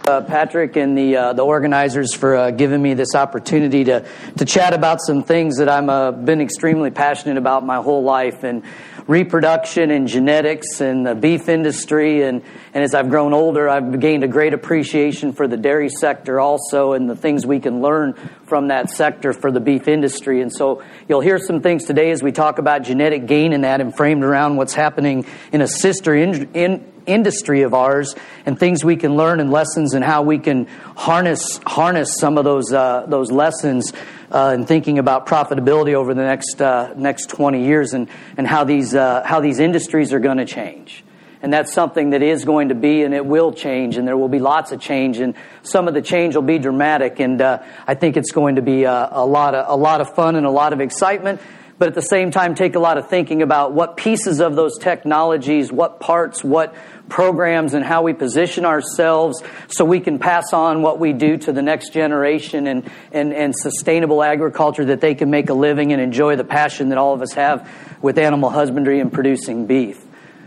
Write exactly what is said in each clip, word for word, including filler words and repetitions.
Uh, Patrick and the uh, the organizers for uh, giving me this opportunity to to chat about some things that I'm uh, been extremely passionate about my whole life, and reproduction and genetics and the beef industry, and and as I've grown older, I've gained a great appreciation for the dairy sector also, and the things we can learn from that sector for the beef industry. And so you'll hear some things today as we talk about genetic gain in that, and framed around what's happening in a sister in, in industry of ours, and things we can learn and lessons, and how we can harness harness some of those uh, those lessons uh, in thinking about profitability over the next uh, next twenty years, and and how these uh, how these industries are going to change. And that's something that is going to be, and it will change, and there will be lots of change, and some of the change will be dramatic, and uh, I think it's going to be a, a lot of a lot of fun and a lot of excitement. But at the same time, take a lot of thinking about what pieces of those technologies, what parts, what programs, and how we position ourselves so we can pass on what we do to the next generation, and, and, and sustainable agriculture, that they can make a living and enjoy the passion that all of us have with animal husbandry and producing beef.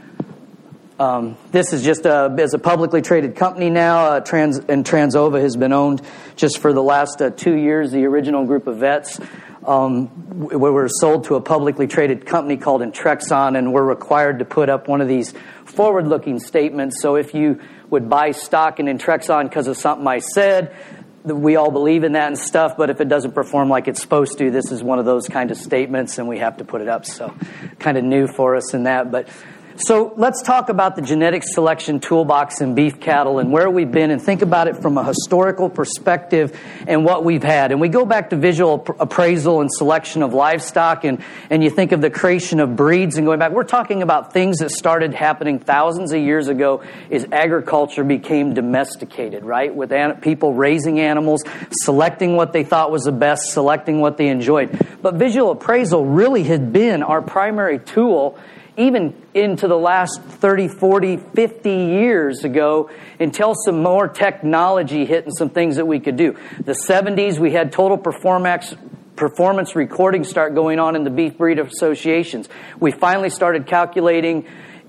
Um, this is just a, as a publicly traded company now, uh, Trans, and Transova has been owned just for the last uh, two years, the original group of vets. Um, we were sold to a publicly traded company called Intrexon, and we're required to put up one of these forward-looking statements. So if you would buy stock in Intrexon because of something I said, we all believe in that and stuff, but if it doesn't perform like it's supposed to, this is one of those kind of statements, and we have to put it up. So kind of new for us in that. But so let's talk about the genetic selection toolbox in beef cattle and where we've been, and think about it from a historical perspective and what we've had. And we go back to visual appraisal and selection of livestock, and, and you think of the creation of breeds and going back. We're talking about things that started happening thousands of years ago as agriculture became domesticated, right? With an- people raising animals, selecting what they thought was the best, selecting what they enjoyed. But visual appraisal really had been our primary tool even into the last thirty, forty, fifty years ago, until some more technology hit and some things that we could do. The seventies, we had total performance performance recording start going on in the beef breed associations. We finally started calculating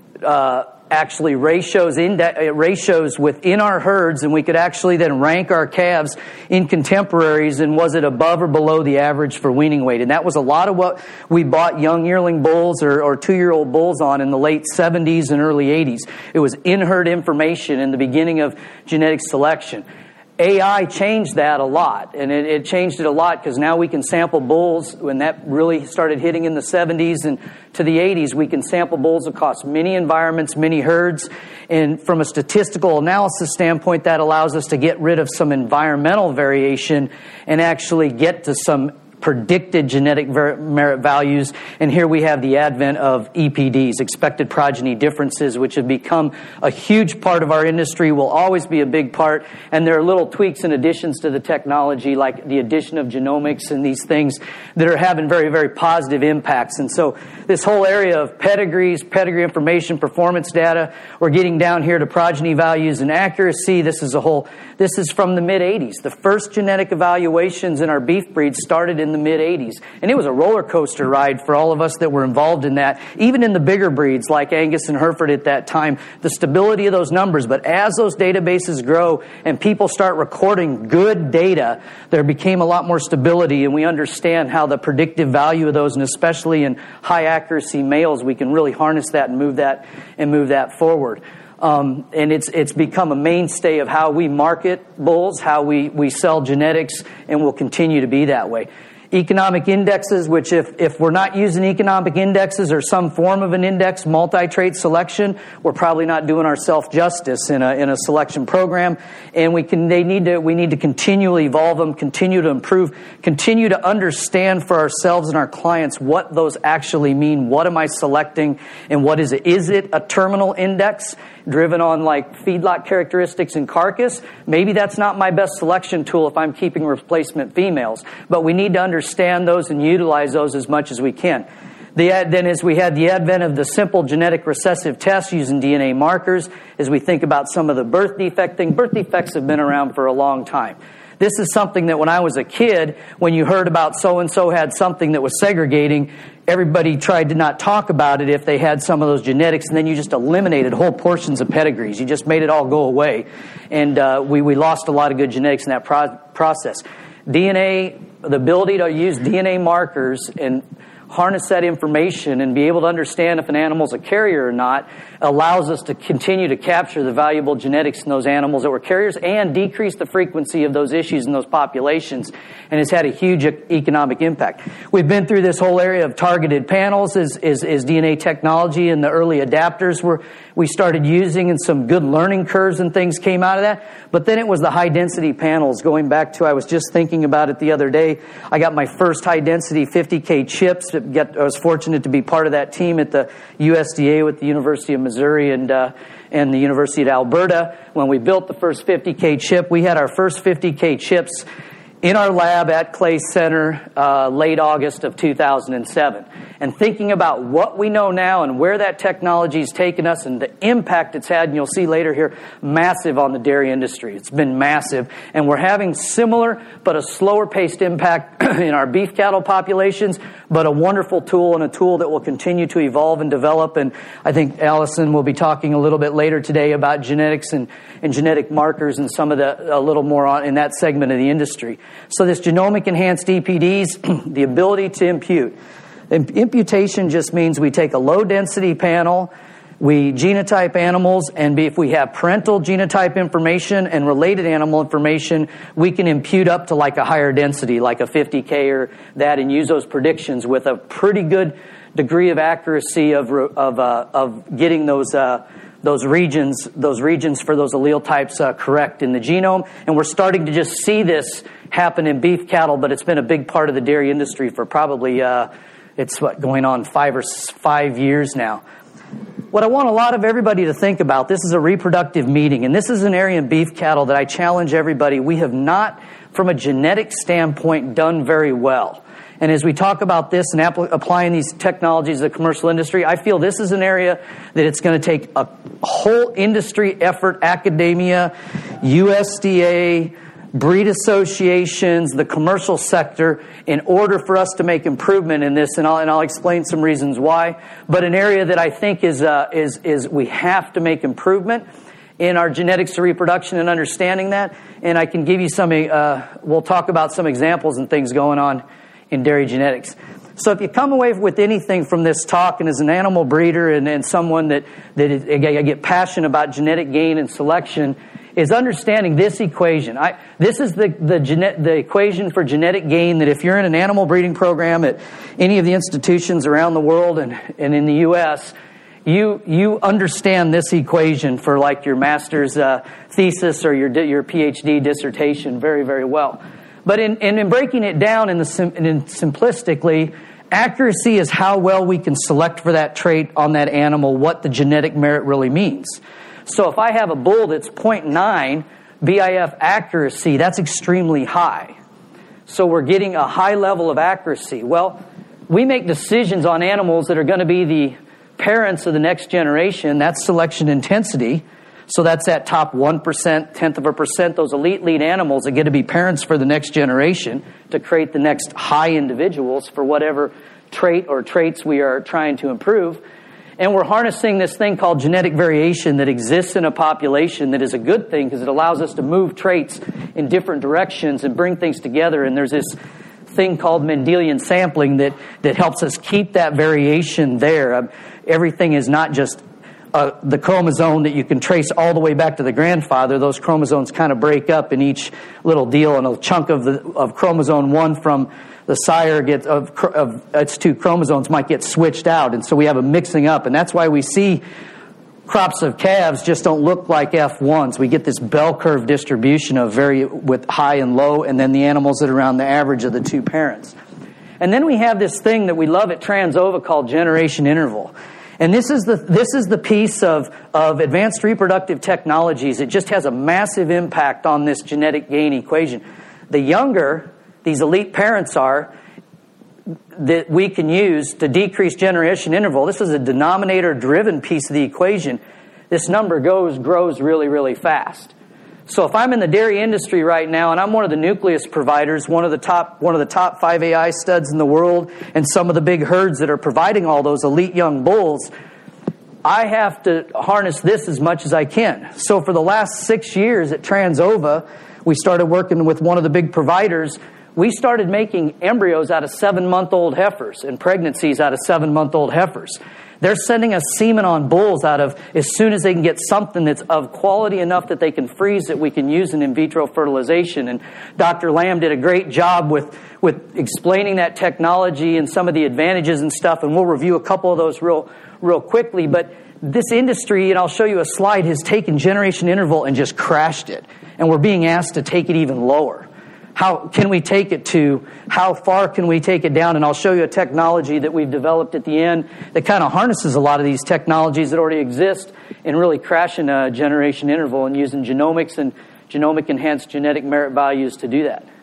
uh, actually ratios, inde- ratios within our herds, and we could actually then rank our calves in contemporaries, and was it above or below the average for weaning weight. And that was a lot of what we bought young yearling bulls or, or two-year-old bulls on in the late seventies and early eighties. It was in-herd information in the beginning of genetic selection. A I changed that a lot, and it, it changed it a lot because now we can sample bulls. When that really started hitting in the seventies and to the eighties, we can sample bulls across many environments, many herds, and from a statistical analysis standpoint, that allows us to get rid of some environmental variation and actually get to some predicted genetic ver- merit values. And here we have the advent of E P Ds, expected progeny differences, which have become a huge part of our industry, will always be a big part. And there are little tweaks and additions to the technology, like the addition of genomics and these things that are having very, very positive impacts. And so this whole area of pedigrees, pedigree information, performance data, we're getting down here to progeny values and accuracy. This is a whole, this is from the mid eighties. The first genetic evaluations in our beef breeds started in the mid eighties. And it was a roller coaster ride for all of us that were involved in that. Even in the bigger breeds like Angus and Hereford at that time, the stability of those numbers. But as those databases grow and people start recording good data, there became a lot more stability, and we understand how the predictive value of those, and especially in high accuracy males, we can really harness that and move that and move that forward. Um, and it's it's become a mainstay of how we market bulls, how we, we sell genetics, and will continue to be that way. Economic indexes, which if, if we're not using economic indexes or some form of an index, multi-trait selection, we're probably not doing ourselves justice in a in a selection program. And we can they need to we need to continually evolve them, continue to improve, continue to understand for ourselves and our clients what those actually mean. What am I selecting, and what is it? Is it a terminal index driven on like feedlot characteristics and carcass? Maybe that's not my best selection tool if I'm keeping replacement females. But we need to understand those and utilize those as much as we can. The, then as we had the advent of the simple genetic recessive tests using D N A markers, as we think about some of the birth defect thing, birth defects have been around for a long time. This is something that when I was a kid, when you heard about so-and-so had something that was segregating, everybody tried to not talk about it if they had some of those genetics, and then you just eliminated whole portions of pedigrees. You just made it all go away. And uh, we, we lost a lot of good genetics in that pro- process. D N A, the ability to use D N A markers and harness that information and be able to understand if an animal's a carrier or not allows us to continue to capture the valuable genetics in those animals that were carriers and decrease the frequency of those issues in those populations, and has had a huge economic impact. We've been through this whole area of targeted panels as, as, as D N A technology and the early adapters were we started using, and some good learning curves and things came out of that. But then it was the high-density panels, going back to, I was just thinking about it the other day. I got my first high-density fifty K chips. Get, I was fortunate to be part of that team at the U S D A with the University of Missouri and uh, and the University of Alberta. When we built the first fifty K chip, we had our first fifty K chips in our lab at Clay Center uh, late August of two thousand seven. And thinking about what we know now and where that technology has taken us and the impact it's had, and you'll see later here, massive on the dairy industry. It's been massive. And we're having similar but a slower paced impact in our beef cattle populations, but a wonderful tool and a tool that will continue to evolve and develop. And I think Allison will be talking a little bit later today about genetics and, and genetic markers and some of the, a little more on in that segment of the industry. So this genomic enhanced E P Ds, the ability to impute. Imputation just means we take a low-density panel, we genotype animals, and if we have parental genotype information and related animal information, we can impute up to like a higher density, like a fifty K or that, and use those predictions with a pretty good degree of accuracy of of uh, of getting those uh, those regions those regions for those allele types uh, correct in the genome. And we're starting to just see this happen in beef cattle, but it's been a big part of the dairy industry for probably. Uh, It's what, going on five or five years now. What I want a lot of everybody to think about, this is a reproductive meeting, and this is an area in beef cattle that I challenge everybody. We have not, from a genetic standpoint, done very well. And as we talk about this and apl- applying these technologies to the commercial industry, I feel this is an area that it's going to take a whole industry effort, academia, U S D A, breed associations, the commercial sector, in order for us to make improvement in this, and I'll, and I'll explain some reasons why. But an area that I think is uh, is is we have to make improvement in our genetics to reproduction and understanding that. And I can give you some. Uh, we'll talk about some examples and things going on in dairy genetics. So if you come away with anything from this talk, and as an animal breeder and, and someone that that is, I get passionate about genetic gain and selection, is understanding this equation. I, this is the the, gene, the equation for genetic gain that if you're in an animal breeding program at any of the institutions around the world and, and in the U S, you you understand this equation for like your master's uh, thesis or your your PhD dissertation very, very well. But in, in, in breaking it down in the sim, in simplistically, accuracy is how well we can select for that trait on that animal, what the genetic merit really means. So if I have a bull that's zero point nine B I F accuracy, that's extremely high. So we're getting a high level of accuracy. Well, we make decisions on animals that are going to be the parents of the next generation. That's selection intensity. So that's that top one percent, tenth of a percent, those elite lead animals that get to be parents for the next generation to create the next high individuals for whatever trait or traits we are trying to improve. And we're harnessing this thing called genetic variation that exists in a population that is a good thing because it allows us to move traits in different directions and bring things together. And there's this thing called Mendelian sampling that, that helps us keep that variation there. Um, everything is not just uh, the chromosome that you can trace all the way back to the grandfather. Those chromosomes kind of break up in each little deal, and a chunk of the of chromosome one from the sire gets of, of its two chromosomes might get switched out, and so we have a mixing up, and that's why we see crops of calves just don't look like F ones. We get this bell curve distribution of very with high and low, and then the animals that are around the average of the two parents. And then we have this thing that we love at Transova called generation interval. And this is the this is the piece of, of advanced reproductive technologies. It just has a massive impact on this genetic gain equation. The younger these elite parents are that we can use to decrease generation interval. This is a denominator-driven piece of the equation. This number goes grows really, really fast. So if I'm in the dairy industry right now and I'm one of the nucleus providers, one of the top one of the top five A I studs in the world, and some of the big herds that are providing all those elite young bulls, I have to harness this as much as I can. So for the last six years at Transova, we started working with one of the big providers. We started making embryos out of seven-month-old heifers and pregnancies out of seven-month-old heifers. They're sending us semen on bulls out of as soon as they can get something that's of quality enough that they can freeze that we can use in in vitro fertilization. And Doctor Lamb did a great job with, with explaining that technology and some of the advantages and stuff, and we'll review a couple of those real, real quickly. But this industry, and I'll show you a slide, has taken generation interval and just crashed it. And we're being asked to take it even lower. How can we take it to? How far can we take it down? And I'll show you a technology that we've developed at the end that kind of harnesses a lot of these technologies that already exist and really crashing a generation interval and using genomics and genomic enhanced genetic merit values to do that.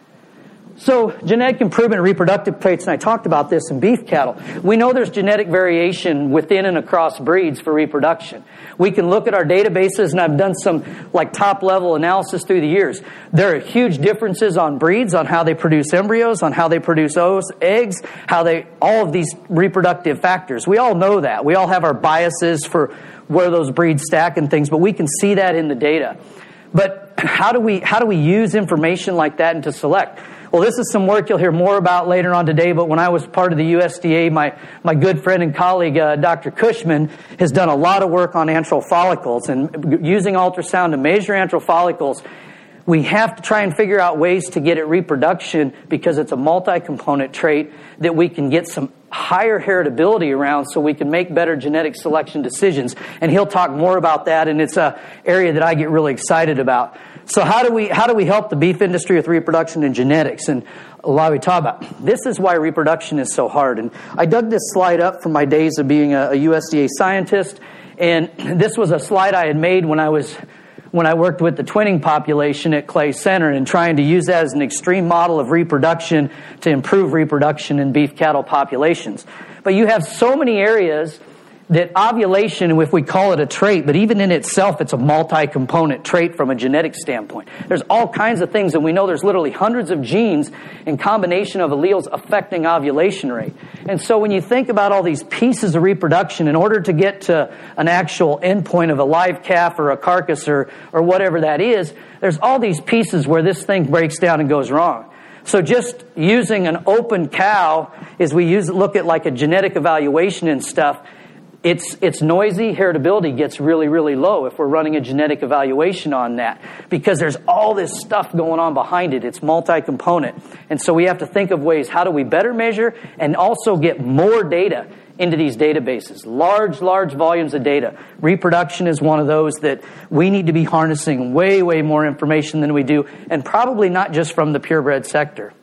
So genetic improvement and reproductive traits, and I talked about this in beef cattle. We know there's genetic variation within and across breeds for reproduction. We can look at our databases, and I've done some like top-level analysis through the years. There are huge differences on breeds, on how they produce embryos, on how they produce eggs, how they, all of these reproductive factors. We all know that. We all have our biases for where those breeds stack and things, but we can see that in the data. But how do we, how do we use information like that and to select? Well, this is some work you'll hear more about later on today, but when I was part of the U S D A, my, my good friend and colleague, uh, Doctor Cushman, has done a lot of work on antral follicles. And using ultrasound to measure antral follicles, we have to try and figure out ways to get at reproduction because it's a multi-component trait that we can get some higher heritability around so we can make better genetic selection decisions. And he'll talk more about that, and it's an area that I get really excited about. So how do we how do we help the beef industry with reproduction and genetics? And a lot we talk about. This is why reproduction is so hard. And I dug this slide up from my days of being a, a U S D A scientist. And this was a slide I had made when I was when I worked with the twinning population at Clay Center and trying to use that as an extreme model of reproduction to improve reproduction in beef cattle populations. But you have so many areas that ovulation, if we call it a trait, but even in itself, it's a multi-component trait from a genetic standpoint. There's all kinds of things, and we know there's literally hundreds of genes in combination of alleles affecting ovulation rate. And so when you think about all these pieces of reproduction, in order to get to an actual endpoint of a live calf or a carcass or, or whatever that is, there's all these pieces where this thing breaks down and goes wrong. So just using an open cow, as we use look at like a genetic evaluation and stuff, It's it's noisy, heritability gets really, really low if we're running a genetic evaluation on that because there's all this stuff going on behind it. It's multi-component. And so we have to think of ways, how do we better measure and also get more data into these databases? Large, large volumes of data. Reproduction is one of those that we need to be harnessing way, way more information than we do, and probably not just from the purebred sector.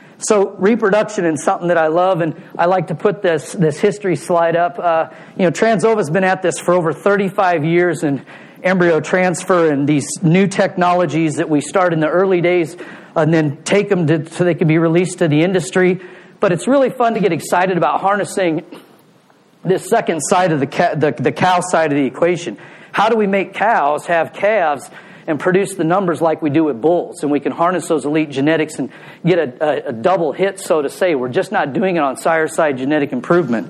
So reproduction is something that I love, and I like to put this this history slide up. Uh, you know, Transova's been at this for over thirty-five years in embryo transfer and these new technologies that we start in the early days and then take them to, so they can be released to the industry. But it's really fun to get excited about harnessing this second side of the, ca- the, the cow side of the equation. How do we make cows have calves and produce the numbers like we do with bulls? And we can harness those elite genetics and get a, a, a double hit, so to say. We're just not doing it on sire side genetic improvement.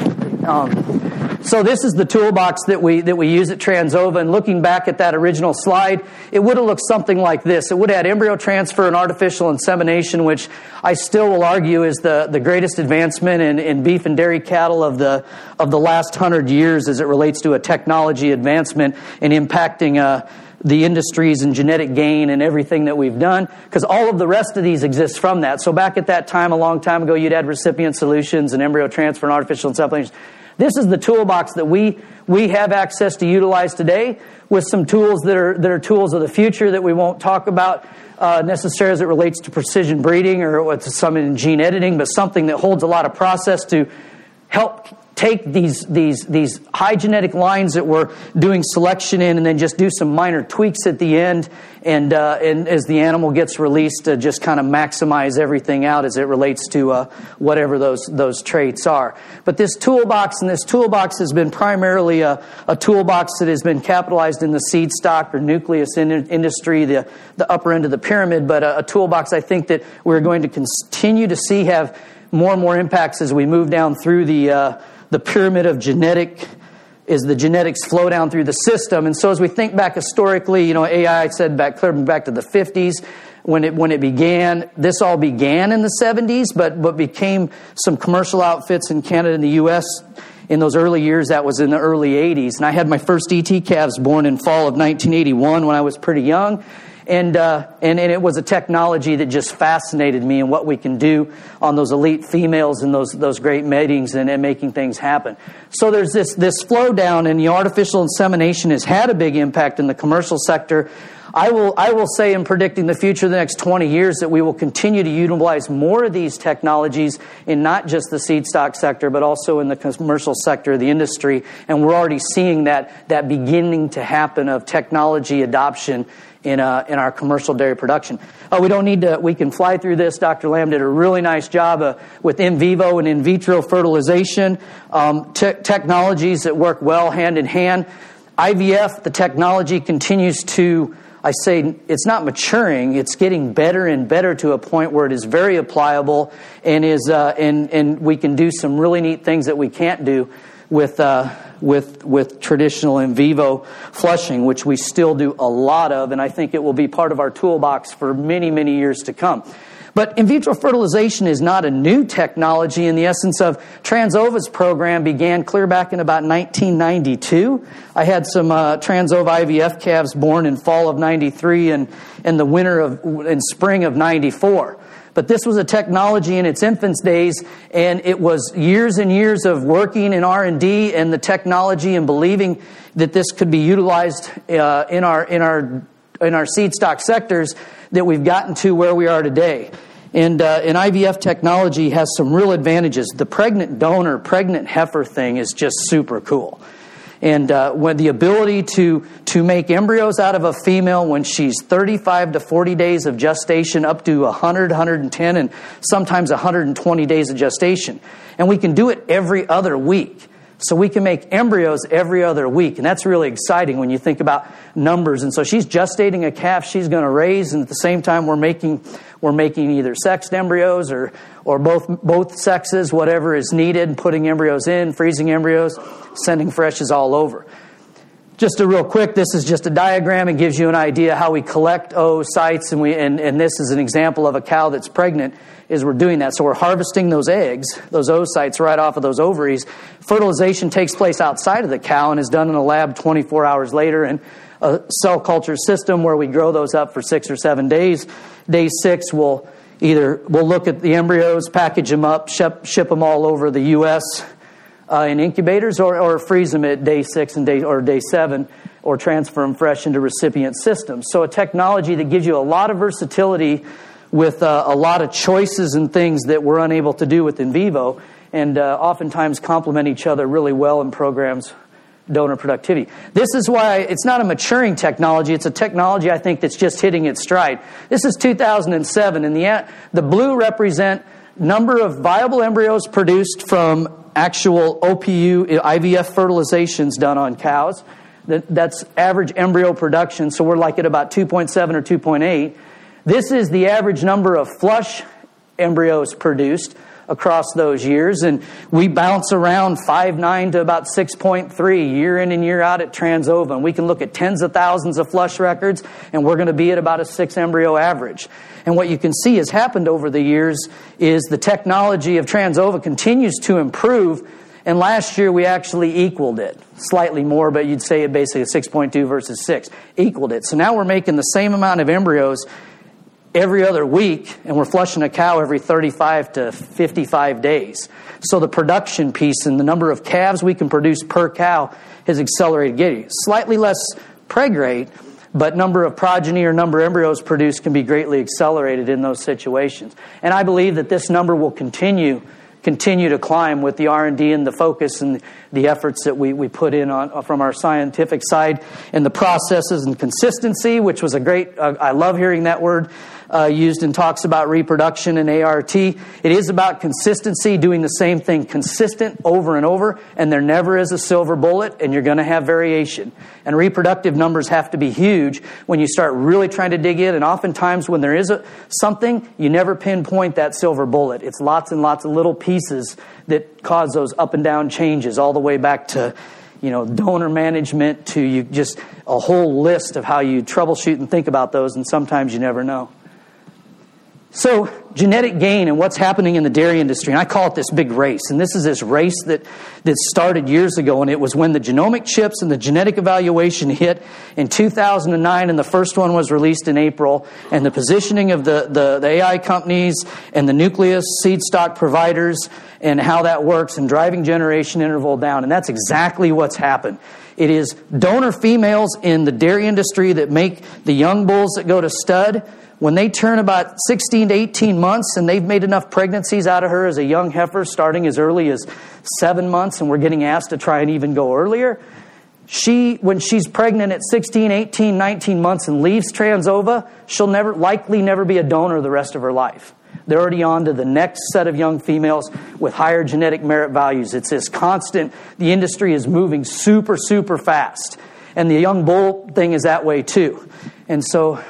Um, so this is the toolbox that we that we use at Transova. And looking back at that original slide, it would have looked something like this. It would have had embryo transfer and artificial insemination, which I still will argue is the, the greatest advancement in, in beef and dairy cattle of the of the last hundred years as it relates to a technology advancement and impacting uh the industries and genetic gain and everything that we've done, because all of the rest of these exist from that. So back at that time, a long time ago, you'd had recipient solutions and embryo transfer and artificial insemination. This is the toolbox that we we have access to utilize today with some tools that are that are tools of the future that we won't talk about uh, necessarily as it relates to precision breeding or to some in gene editing, but something that holds a lot of process to help take these these these high genetic lines that we're doing selection in, and then just do some minor tweaks at the end, and uh, and as the animal gets released, to just kind of maximize everything out as it relates to uh, whatever those those traits are. But this toolbox, and this toolbox has been primarily a, a toolbox that has been capitalized in the seed stock or nucleus in, industry, the the upper end of the pyramid, but a, a toolbox I think that we're going to continue to see have more and more impacts as we move down through the uh, the pyramid of genetic, as the genetics flow down through the system. And so as we think back historically, you know, A I, I said back clear back to the fifties, when it when it began, this all began in the seventies, but but became some commercial outfits in Canada and the U S in those early years. That was in the early eighties. And I had my first E T calves born in fall of nineteen eighty-one when I was pretty young. And, uh, and and it was a technology that just fascinated me, and what we can do on those elite females and those those great matings and, and making things happen. So there's this this flow down, and the artificial insemination has had a big impact in the commercial sector. I will I will say, in predicting the future of the next twenty years, that we will continue to utilize more of these technologies in not just the seed stock sector, but also in the commercial sector of the industry. And we're already seeing that that beginning to happen of technology adoption in uh, in our commercial dairy production. Uh, we don't need to, we can fly through this. Doctor Lamb did a really nice job uh, with in vivo and in vitro fertilization, um, te- technologies that work well hand in hand. I V F, the technology continues to, I say, it's not maturing, it's getting better and better to a point where it is very applicable, and is uh, and and we can do some really neat things that we can't do with uh, with with traditional in vivo flushing, which we still do a lot of, and I think it will be part of our toolbox for many, many years to come. But in vitro fertilization is not a new technology. In the essence of Transova's program began clear back in about nineteen ninety-two. I had some uh, Transova I V F calves born in fall of ninety-three and in the winter of in spring of ninety-four. But this was a technology in its infant days, and it was years and years of working in R and D and the technology and believing that this could be utilized uh, in our in our in our seed stock sectors that we've gotten to where we are today. And, uh, and I V F technology has some real advantages. The pregnant donor, pregnant heifer thing is just super cool. And uh, when the ability to to make embryos out of a female when she's thirty-five to forty days of gestation, up to one hundred, one hundred ten, and sometimes one hundred twenty days of gestation. And we can do it every other week. So we can make embryos every other week. And that's really exciting when you think about numbers. And so she's gestating a calf she's going to raise, and at the same time we're making we're making either sexed embryos or or both both sexes, whatever is needed, putting embryos in, freezing embryos, sending freshes all over. Just a real quick, this is just a diagram. It gives you an idea how we collect oocytes, and we and, and this is an example of a cow that's pregnant. Is we're doing that. So we're harvesting those eggs, those oocytes, right off of those ovaries. Fertilization takes place outside of the cow and is done in a lab twenty-four hours later in a cell culture system where we grow those up for six or seven days. Day six, we'll either we'll look at the embryos, package them up, ship, ship them all over the U S uh, in incubators, or, or freeze them at day six and day or day seven, or transfer them fresh into recipient systems. So a technology that gives you a lot of versatility with uh, a lot of choices and things that we're unable to do with in vivo, and uh, oftentimes complement each other really well in programs donor productivity. This is why it's not a maturing technology. It's a technology, I think, that's just hitting its stride. This is two thousand seven, and the the blue represent number of viable embryos produced from actual O P U I V F fertilizations done on cows. That, that's average embryo production, so we're like at about two point seven or two point eight. This is the average number of flush embryos produced across those years, and we bounce around five point nine to about six point three year in and year out at Transova. And we can look at tens of thousands of flush records, and we're going to be at about a six embryo average. And what you can see has happened over the years is the technology of Transova continues to improve, and last year we actually equaled it. Slightly more, but you'd say it basically six point two versus six. Equaled it. So now we're making the same amount of embryos every other week, and we're flushing a cow every thirty-five to fifty-five days. So the production piece and the number of calves we can produce per cow has accelerated getting. Slightly less preg rate, but number of progeny or number of embryos produced can be greatly accelerated in those situations. And I believe that this number will continue continue to climb with the R and D and the focus and the efforts that we, we put in on from our scientific side, and the processes and consistency, which was a great, uh, I love hearing that word uh, used in talks about reproduction and A R T. It is about consistency, doing the same thing consistent over and over, and there never is a silver bullet, and you're going to have variation. And reproductive numbers have to be huge when you start really trying to dig in, and oftentimes when there is a, something, you never pinpoint that silver bullet. It's lots and lots of little pieces that cause those up and down changes, all the way back to, you know, donor management, to you just a whole list of how you troubleshoot and think about those, and sometimes you never know. So, genetic gain and what's happening in the dairy industry, and I call it this big race. And this is this race that, that started years ago, and it was when the genomic chips and the genetic evaluation hit in two thousand nine, and the first one was released in April, and the positioning of the, the, the A I companies and the nucleus seed stock providers and how that works, and driving generation interval down. And that's exactly what's happened. It is donor females in the dairy industry that make the young bulls that go to stud. When they turn about sixteen to eighteen months and they've made enough pregnancies out of her as a young heifer starting as early as seven months, and we're getting asked to try and even go earlier, she, when she's pregnant at sixteen, eighteen, nineteen months and leaves Trans-Ova, she'll never, likely never be a donor the rest of her life. They're already on to the next set of young females with higher genetic merit values. It's this constant, the industry is moving super, super fast. And the young bull thing is that way too. And so...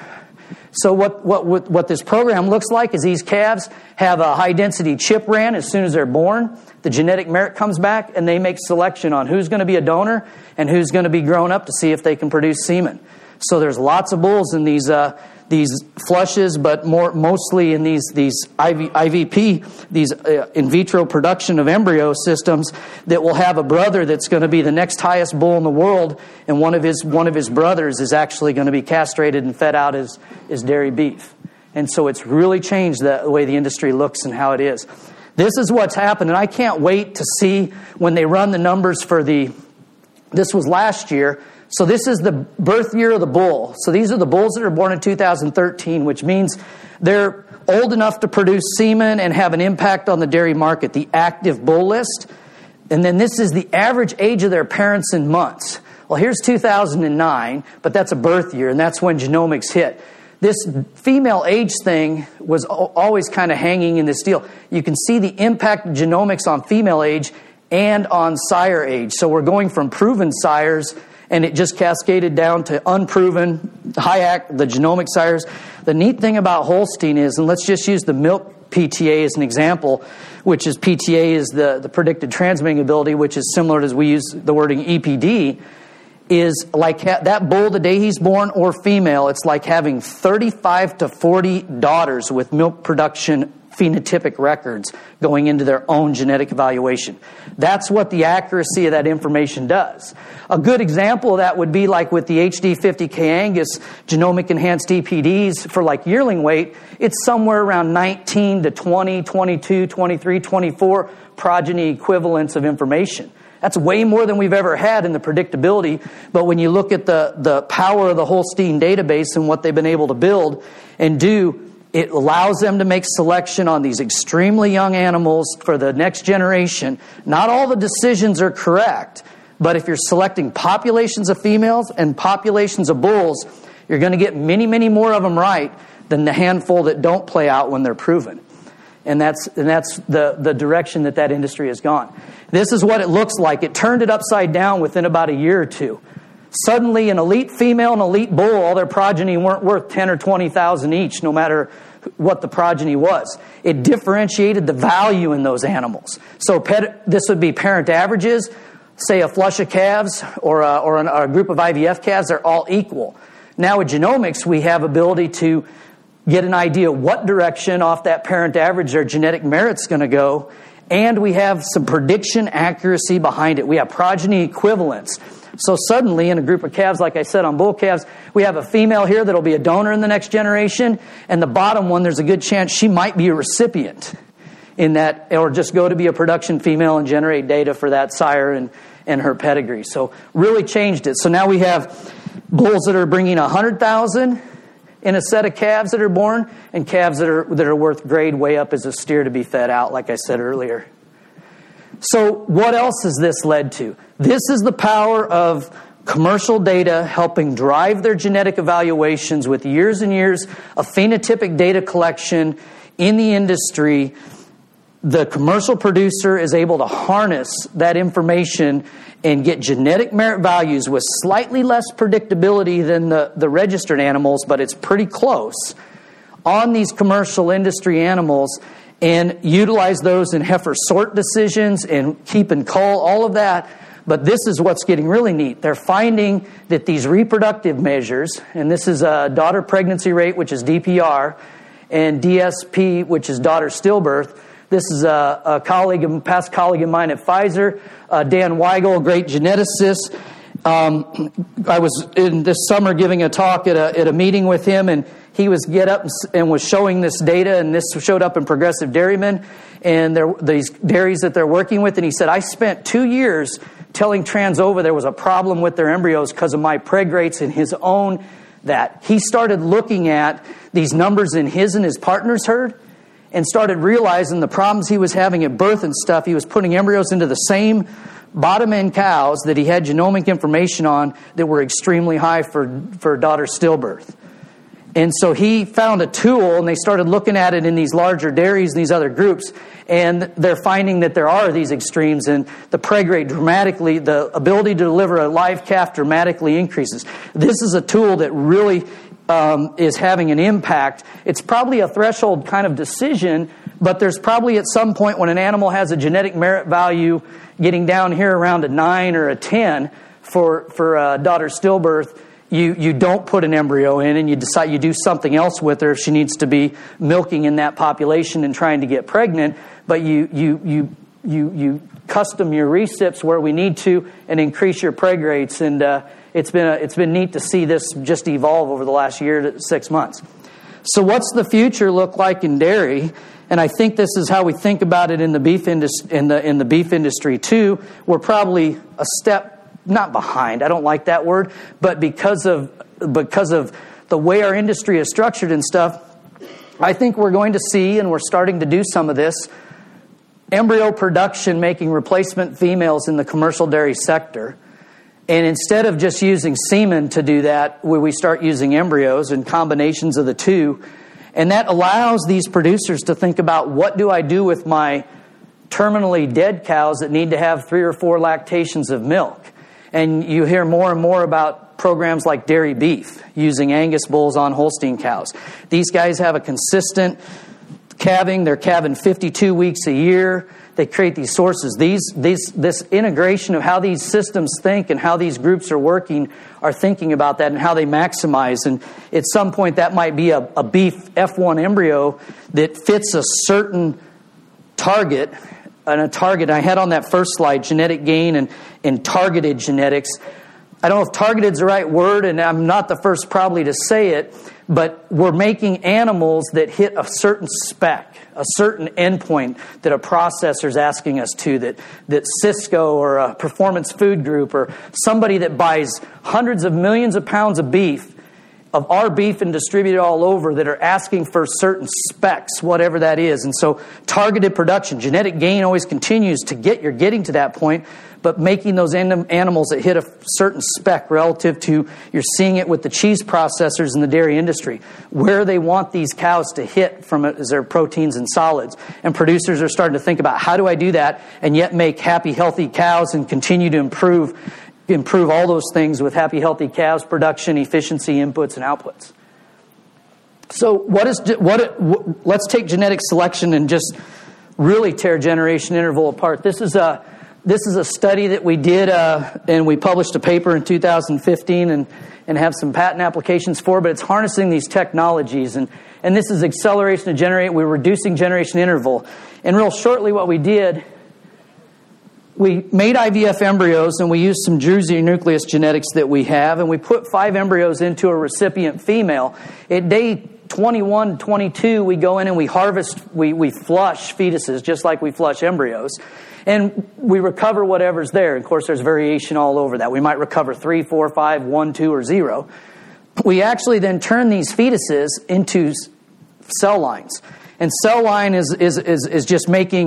So what, what what this program looks like is these calves have a high-density chip ran as soon as they're born. The genetic merit comes back, and they make selection on who's going to be a donor and who's going to be grown up to see if they can produce semen. So there's lots of bulls in these uh, these flushes, but more mostly in these these I V, I V P, these uh, in vitro production of embryo systems that will have a brother that's going to be the next highest bull in the world, and one of his one of his brothers is actually going to be castrated and fed out as as dairy beef. And so it's really changed the way the industry looks and how it is. This is what's happened, and I can't wait to see when they run the numbers for the. This was last year. So this is the birth year of the bull. So these are the bulls that are born in two thousand thirteen, which means they're old enough to produce semen and have an impact on the dairy market, the active bull list. And then this is the average age of their parents in months. Well, here's two thousand nine, but that's a birth year, and that's when genomics hit. This female age thing was always kind of hanging in this deal. You can see the impact of genomics on female age and on sire age. So we're going from proven sires, and it just cascaded down to unproven, high act, the genomic sires. The neat thing about Holstein is, and let's just use the milk P T A as an example, which is P T A is the, the predicted transmitting ability, which is similar as we use the wording E P D, is like ha- that bull the day he's born or female, it's like having thirty-five to forty daughters with milk production phenotypic records going into their own genetic evaluation. That's what the accuracy of that information does. A good example of that would be like with the H D fifty K Angus genomic enhanced E P Ds for like yearling weight. It's somewhere around nineteen to twenty, twenty-two, twenty-three, twenty-four progeny equivalents of information. That's way more than we've ever had in the predictability. But when you look at the, the power of the Holstein database and what they've been able to build and do, it allows them to make selection on these extremely young animals for the next generation. Not all the decisions are correct, but if you're selecting populations of females and populations of bulls, you're going to get many, many more of them right than the handful that don't play out when they're proven. And that's and that's the, the direction that that industry has gone. This is what it looks like. It turned it upside down within about a year or two. Suddenly, an elite female and elite bull, all their progeny weren't worth ten or twenty thousand each, no matter what the progeny was. It differentiated the value in those animals. So pet, this would be parent averages. Say a flush of calves or a, or, an, or a group of I V F calves, they're all equal. Now with genomics, we have ability to get an idea what direction off that parent average their genetic merit's going to go, and we have some prediction accuracy behind it. We have progeny equivalence. So suddenly, in a group of calves, like I said, on bull calves, we have a female here that'll be a donor in the next generation, and the bottom one, there's a good chance she might be a recipient in that, or just go to be a production female and generate data for that sire and, and her pedigree. So really changed it. So now we have bulls that are bringing one hundred thousand in a set of calves that are born, and calves that are that are worth grade way up as a steer to be fed out, like I said earlier. So what else has this led to? This is the power of commercial data helping drive their genetic evaluations with years and years of phenotypic data collection in the industry. The commercial producer is able to harness that information and get genetic merit values with slightly less predictability than the, the registered animals, but it's pretty close, on these commercial industry animals, and utilize those in heifer sort decisions and keep and cull, all of that. But this is what's getting really neat. They're finding that these reproductive measures, and this is a daughter pregnancy rate, which is D P R, and D S P, which is daughter stillbirth. This is a, a colleague, a past colleague of mine at Pfizer, uh, Dan Weigel, a great geneticist. Um, I was in this summer giving a talk at a, at a meeting with him, and he was get up and was showing this data, and this showed up in Progressive Dairymen and there, these dairies that they're working with. And he said, I spent two years telling Transova there was a problem with their embryos because of my preg rates in his own that. He started looking at these numbers in his and his partner's herd and started realizing the problems he was having at birth and stuff. He was putting embryos into the same bottom-end cows that he had genomic information on that were extremely high for, for daughter stillbirth. And so he found a tool, and they started looking at it in these larger dairies and these other groups, and they're finding that there are these extremes, and the preg rate dramatically, the ability to deliver a live calf dramatically increases. This is a tool that really um, is having an impact. It's probably a threshold kind of decision, but there's probably at some point when an animal has a genetic merit value getting down here around a nine or a ten for, for uh, daughter stillbirth, You you don't put an embryo in, and you decide you do something else with her if she needs to be milking in that population and trying to get pregnant. But you you you you you custom your recips where we need to and increase your preg rates. And uh, it's been a, it's been neat to see this just evolve over the last year to six months. So what's the future look like in dairy? And I think this is how we think about it in the beef industry. In the in the beef industry too, we're probably a step. Not behind, I don't like that word, but because of because of the way our industry is structured and stuff, I think we're going to see, and we're starting to do some of this, embryo production making replacement females in the commercial dairy sector. And instead of just using semen to do that, where we start using embryos and combinations of the two, and that allows these producers to think about, what do I do with my terminally dead cows that need to have three or four lactations of milk? And you hear more and more about programs like dairy beef, using Angus bulls on Holstein cows. These guys have a consistent calving. They're calving fifty-two weeks a year. They create these sources. These, these, this integration of how these systems think and how these groups are working are thinking about that and how they maximize. And at some point that might be a, a beef F one embryo that fits a certain target. And a target, I had on that first slide, genetic gain and, and targeted genetics. I don't know if targeted is the right word, and I'm not the first probably to say it, but we're making animals that hit a certain spec, a certain endpoint that a processor is asking us to, that, that Cisco or a Performance Food Group or somebody that buys hundreds of millions of pounds of beef, of our beef and distributed all over, that are asking for certain specs, whatever that is. And so targeted production, genetic gain always continues to get, you're getting to that point, but making those anim- animals that hit a certain spec relative to, you're seeing it with the cheese processors in the dairy industry, where they want these cows to hit from it as their proteins and solids. And producers are starting to think about, how do I do that and yet make happy, healthy cows and continue to improve improve all those things with happy, healthy calves, production, efficiency, inputs, and outputs. So what is what? what let's take genetic selection and just really tear generation interval apart. This is a this is a study that we did, uh, and we published a paper in two thousand fifteen, and and have some patent applications for. But it's harnessing these technologies, and and this is acceleration of generate. We're reducing generation interval, and real shortly, what we did. We made I V F embryos, and we used some Druzy nucleus genetics that we have, and we put five embryos into a recipient female. At day twenty-one, twenty-two, we go in and we harvest, we, we flush fetuses just like we flush embryos. And we recover whatever's there. Of course, there's variation all over that. We might recover three, four, five, one, two, or zero. We actually then turn these fetuses into cell lines. And cell line is, is, is, is just making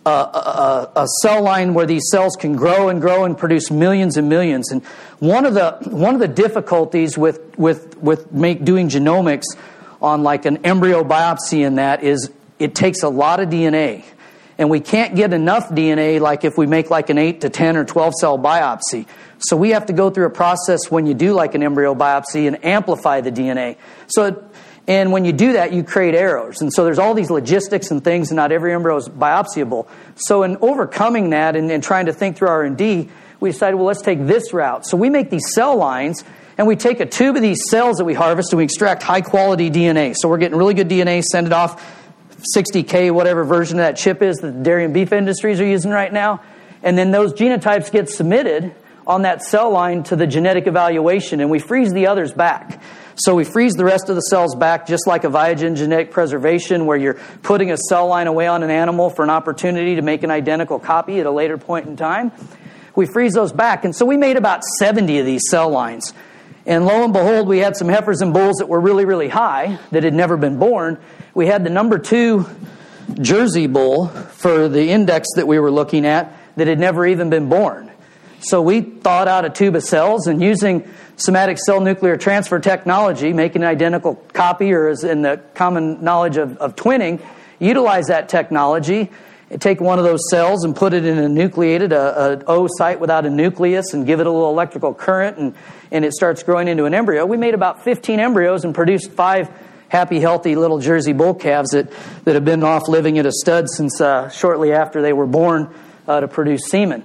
a, a, a cell line where these cells can grow and grow and produce millions and millions. And one of the one of the difficulties with with with make doing genomics on like an embryo biopsy in that is it takes a lot of D N A. And we can't get enough D N A like if we make like an eight to ten or twelve cell biopsy. So we have to go through a process when you do like an embryo biopsy and amplify the D N A. So, it, and when you do that, you create errors. And so there's all these logistics and things, and not every embryo is biopsyable. So in overcoming that and, and trying to think through R and D, we decided, well, let's take this route. So we make these cell lines, and we take a tube of these cells that we harvest, and we extract high-quality D N A. So we're getting really good D N A, send it off, sixty K, whatever version of that chip is that the dairy and beef industries are using right now. And then those genotypes get submitted on that cell line to the genetic evaluation, and we freeze the others back. So we freeze the rest of the cells back, just like a Viagen genetic preservation, where you're putting a cell line away on an animal for an opportunity to make an identical copy at a later point in time. We freeze those back, and so we made about seventy of these cell lines. And lo and behold, we had some heifers and bulls that were really, really high that had never been born. We had the number two Jersey bull for the index that we were looking at that had never even been born. So we thawed out a tube of cells, and using somatic cell nuclear transfer technology, making an identical copy, or as in the common knowledge of, of twinning, utilize that technology, take one of those cells and put it in a nucleated, a, a O site without a nucleus, and give it a little electrical current, and, and it starts growing into an embryo. We made about fifteen embryos and produced five happy, healthy little Jersey bull calves that, that have been off living at a stud since uh, shortly after they were born uh, to produce semen.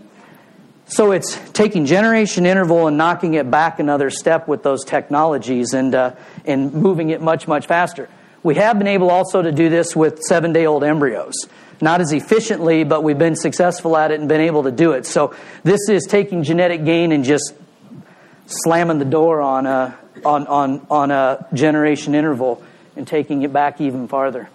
So it's taking generation interval and knocking it back another step with those technologies and uh, and moving it much, much faster. We have been able also to do this with seven-day-old embryos. Not as efficiently, but we've been successful at it and been able to do it. So this is taking genetic gain and just slamming the door on a, on, on, on a generation interval and taking it back even farther.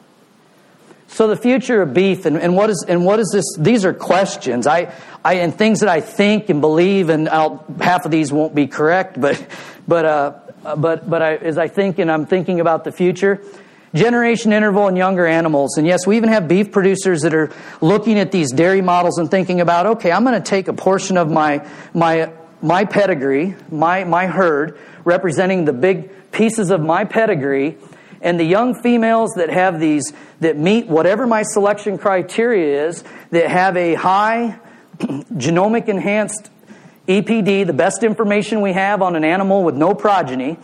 So the future of beef, and, and what is and what is this? These are questions. I, I and things that I think and believe, and I'll, half of these won't be correct, but but uh, but but I, as I think and I'm thinking about the future, generation interval and younger animals, and yes, we even have beef producers that are looking at these dairy models and thinking about, okay, I'm going to take a portion of my my my pedigree, my my herd, representing the big pieces of my pedigree. And the young females that have these, that meet whatever my selection criteria is, that have a high genomic enhanced E P D, the best information we have on an animal with no progeny,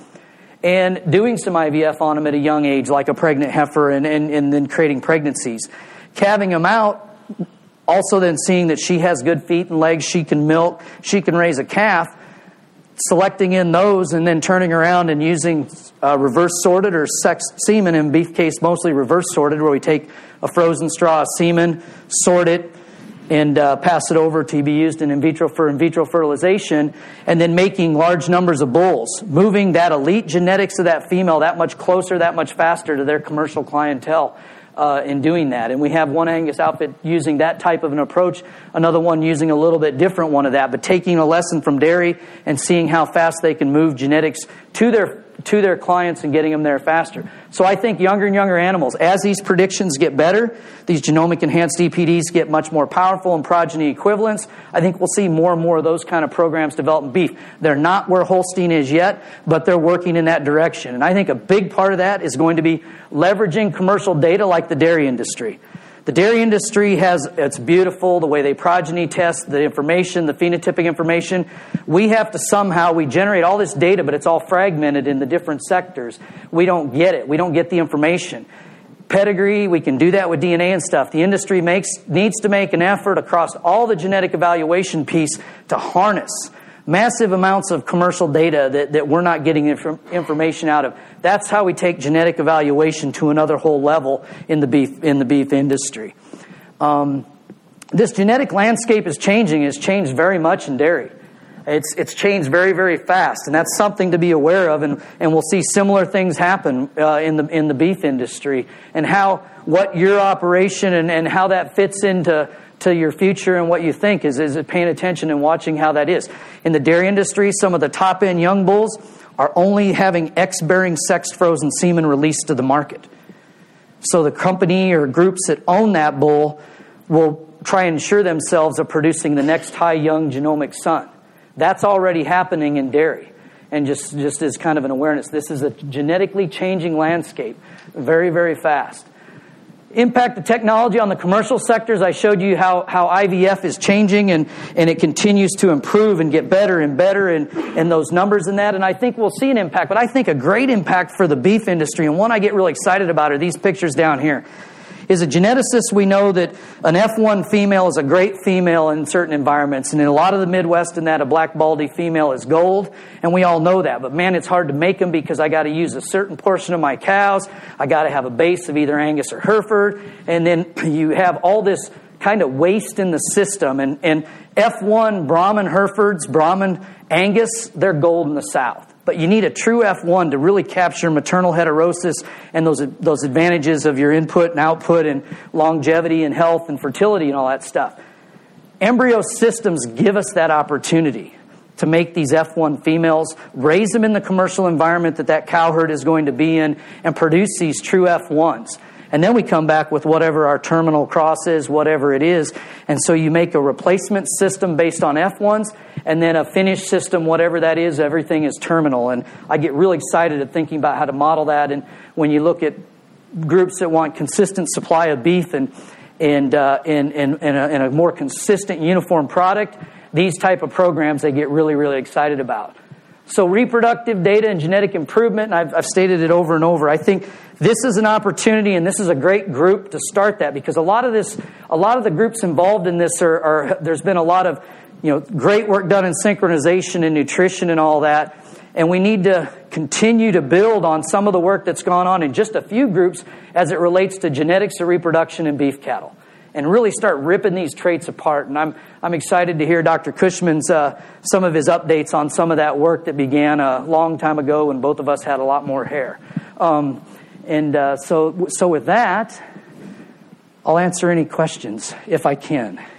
and doing some I V F on them at a young age, like a pregnant heifer, and, and, and then creating pregnancies. Calving them out, also then seeing that she has good feet and legs, she can milk, she can raise a calf, selecting in those and then turning around and using uh, reverse sorted or sexed semen, in beef case mostly reverse sorted, where we take a frozen straw of semen, sort it, and uh, pass it over to be used in in vitro for in vitro fertilization, and then making large numbers of bulls, moving that elite genetics of that female that much closer, that much faster to their commercial clientele. Uh, in doing that. And we have one Angus outfit using that type of an approach, another one using a little bit different one of that, but taking a lesson from dairy and seeing how fast they can move genetics to their to their clients and getting them there faster. So I think younger and younger animals, as these predictions get better, these genomic enhanced E P Ds get much more powerful and progeny equivalents, I think we'll see more and more of those kind of programs develop in beef. They're not where Holstein is yet, but they're working in that direction. And I think a big part of that is going to be leveraging commercial data like the dairy industry. The dairy industry has, it's beautiful, the way they progeny test, the information, the phenotypic information. We have to somehow, we generate all this data, but it's all fragmented in the different sectors. We don't get it. We don't get the information. Pedigree, we can do that with D N A and stuff. The industry makes needs to make an effort across all the genetic evaluation piece to harness massive amounts of commercial data that, that we're not getting inf- information out of. That's how we take genetic evaluation to another whole level in the beef in the beef industry. Um, this genetic landscape is changing. It's changed very much in dairy. It's it's changed very, very fast, and that's something to be aware of. And, and we'll see similar things happen uh, in the in the beef industry, and how what your operation and, and how that fits into to your future and what you think is is paying attention and watching how that is. In the dairy industry, some of the top end young bulls are only having X-bearing sexed frozen semen released to the market. So the company or groups that own that bull will try and ensure themselves of producing the next high young genomic son. That's already happening in dairy. And just, just as kind of an awareness, this is a genetically changing landscape very, very fast. Impact the technology on the commercial sectors. I showed you how, how I V F is changing and, and it continues to improve and get better and better and, and those numbers and that. And I think we'll see an impact. But I think a great impact for the beef industry, and one I get really excited about, are these pictures down here. As a geneticist, we know that an F one female is a great female in certain environments. And in a lot of the Midwest and that, a black baldy female is gold. And we all know that. But man, it's hard to make them because I got to use a certain portion of my cows. I got to have a base of either Angus or Hereford. And then you have all this kind of waste in the system. And, and F one Brahman Herefords, Brahman Angus, they're gold in the South. But you need a true F one to really capture maternal heterosis and those those advantages of your input and output and longevity and health and fertility and all that stuff. Embryo systems give us that opportunity to make these F one females, raise them in the commercial environment that that cow herd is going to be in, and produce these true F ones. And then we come back with whatever our terminal cross is, whatever it is. And so you make a replacement system based on F ones, and then a finished system, whatever that is, everything is terminal. And I get really excited at thinking about how to model that. And when you look at groups that want consistent supply of beef and and uh, and, and, and, a, and a more consistent, uniform product, these type of programs they get really, really excited about. So reproductive data and genetic improvement, and I've, I've stated it over and over, I think this is an opportunity, and this is a great group to start that, because a lot of this, a lot of the groups involved in this are, are there's been a lot of, you know, great work done in synchronization and nutrition and all that, and we need to continue to build on some of the work that's gone on in just a few groups as it relates to genetics of reproduction in beef cattle, and really start ripping these traits apart. And I'm I'm excited to hear Doctor Cushman's uh, some of his updates on some of that work that began a long time ago when both of us had a lot more hair. Um, and uh, so so with that, I'll answer any questions if I can.